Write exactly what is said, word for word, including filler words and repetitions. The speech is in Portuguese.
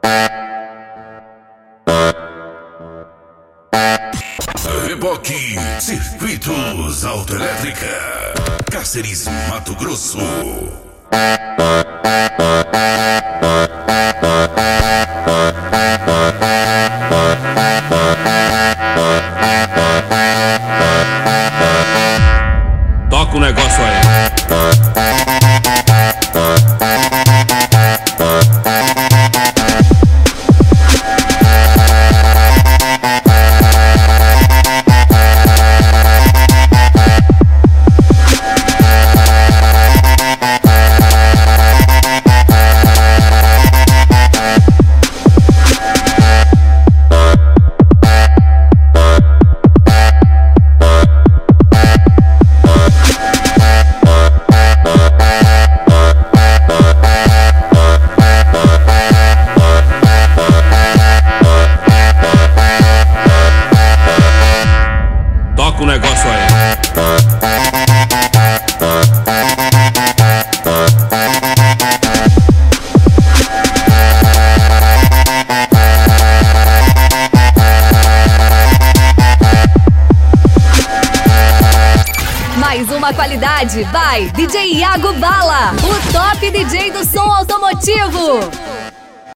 Reboque Circuitos Autoelétrica, Cáceres, Mato Grosso. Toca o negócio aí. Toca o negócio aí. Mais uma qualidade, vai, D J Iago Bala, o top D J do som automotivo.